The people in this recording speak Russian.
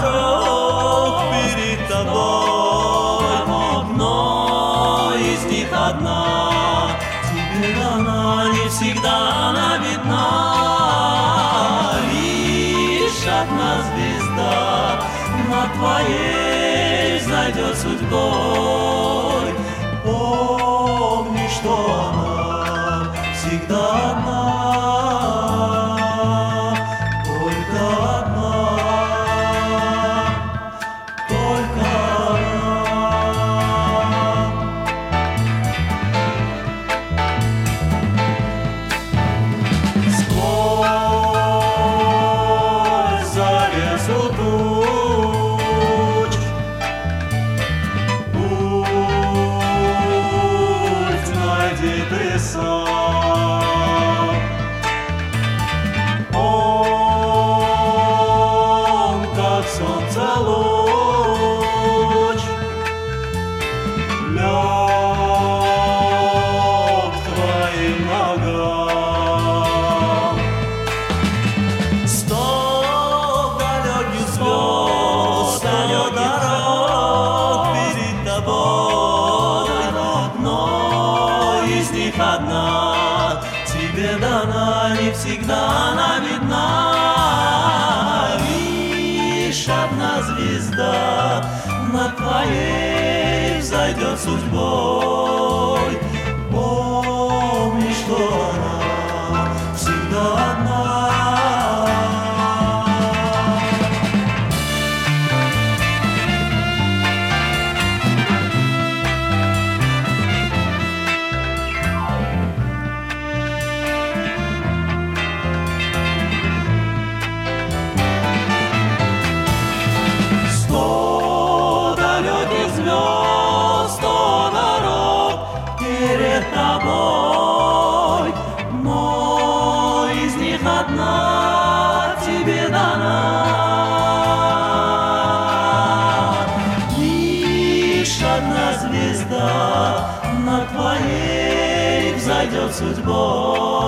дорог перед тобой, но из них одна тебе дана, не всегда она видна. Лишь одна звезда над твоей взойдет судьбой. Помни, что она всегда одна, только одна, только одна. Сквозь завесу туч путь найди ты сам. Он, как солнце луч, лег к твоим ногам. 100 далеких звезд, 100 дорог перед тобой, но из них одна тебе дана, не всегда она видна. Лишь одна звезда над твоей взойдет судьбой. Помни, что она всегда одна. Звезд, 100 дорог перед тобой, но из них одна тебе дана. Лишь одна звезда над твоей взойдет судьбой.